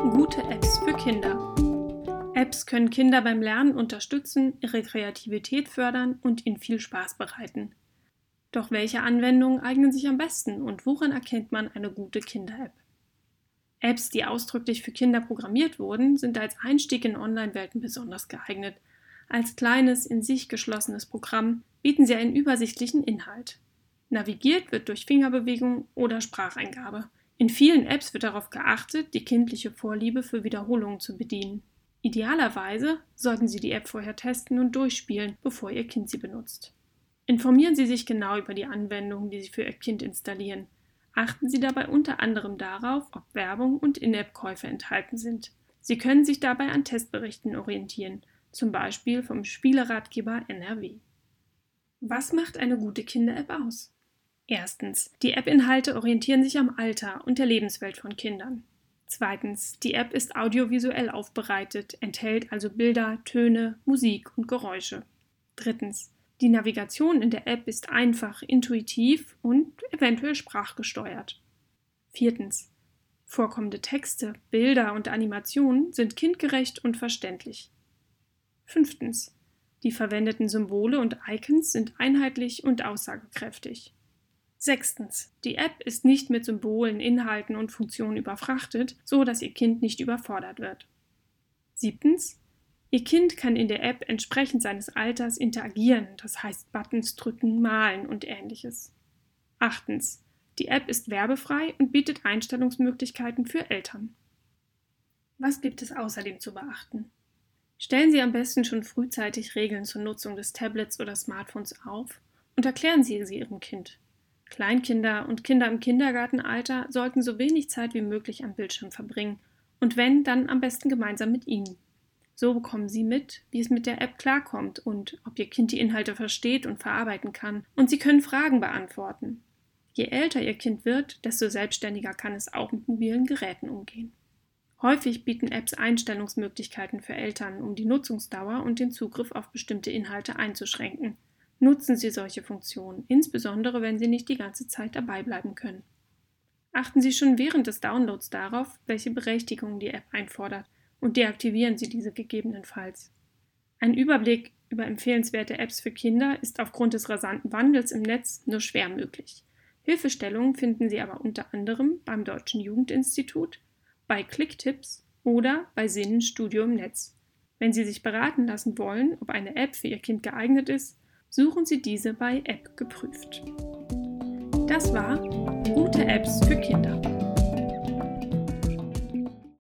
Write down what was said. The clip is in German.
Gute Apps für Kinder. Apps können Kinder beim Lernen unterstützen, ihre Kreativität fördern und ihnen viel Spaß bereiten. Doch welche Anwendungen eignen sich am besten und woran erkennt man eine gute Kinder-App? Apps, die ausdrücklich für Kinder programmiert wurden, sind als Einstieg in Online-Welten besonders geeignet. Als kleines, in sich geschlossenes Programm bieten sie einen übersichtlichen Inhalt. Navigiert wird durch Fingerbewegung oder Spracheingabe. In vielen Apps wird darauf geachtet, die kindliche Vorliebe für Wiederholungen zu bedienen. Idealerweise sollten Sie die App vorher testen und durchspielen, bevor Ihr Kind sie benutzt. Informieren Sie sich genau über die Anwendungen, die Sie für Ihr Kind installieren. Achten Sie dabei unter anderem darauf, ob Werbung und In-App-Käufe enthalten sind. Sie können sich dabei an Testberichten orientieren, zum Beispiel vom Spieleratgeber NRW. Was macht eine gute Kinder-App aus? Erstens, die App-Inhalte orientieren sich am Alter und der Lebenswelt von Kindern. Zweitens, die App ist audiovisuell aufbereitet, enthält also Bilder, Töne, Musik und Geräusche. Drittens, die Navigation in der App ist einfach, intuitiv und eventuell sprachgesteuert. Viertens, vorkommende Texte, Bilder und Animationen sind kindgerecht und verständlich. Fünftens, die verwendeten Symbole und Icons sind einheitlich und aussagekräftig. Sechstens, die App ist nicht mit Symbolen, Inhalten und Funktionen überfrachtet, so dass Ihr Kind nicht überfordert wird. Siebtens, Ihr Kind kann in der App entsprechend seines Alters interagieren, das heißt Buttons drücken, malen und ähnliches. Achtens, die App ist werbefrei und bietet Einstellungsmöglichkeiten für Eltern. Was gibt es außerdem zu beachten? Stellen Sie am besten schon frühzeitig Regeln zur Nutzung des Tablets oder Smartphones auf und erklären Sie sie Ihrem Kind. Kleinkinder und Kinder im Kindergartenalter sollten so wenig Zeit wie möglich am Bildschirm verbringen und wenn, dann am besten gemeinsam mit Ihnen. So bekommen Sie mit, wie es mit der App klarkommt und ob Ihr Kind die Inhalte versteht und verarbeiten kann und Sie können Fragen beantworten. Je älter Ihr Kind wird, desto selbstständiger kann es auch mit mobilen Geräten umgehen. Häufig bieten Apps Einstellungsmöglichkeiten für Eltern, um die Nutzungsdauer und den Zugriff auf bestimmte Inhalte einzuschränken. Nutzen Sie solche Funktionen, insbesondere wenn Sie nicht die ganze Zeit dabei bleiben können. Achten Sie schon während des Downloads darauf, welche Berechtigungen die App einfordert und deaktivieren Sie diese gegebenenfalls. Ein Überblick über empfehlenswerte Apps für Kinder ist aufgrund des rasanten Wandels im Netz nur schwer möglich. Hilfestellungen finden Sie aber unter anderem beim Deutschen Jugendinstitut, bei Clicktipps oder bei Sinnenstudio im Netz. Wenn Sie sich beraten lassen wollen, ob eine App für Ihr Kind geeignet ist, suchen Sie diese bei App geprüft. Das war Gute Apps für Kinder.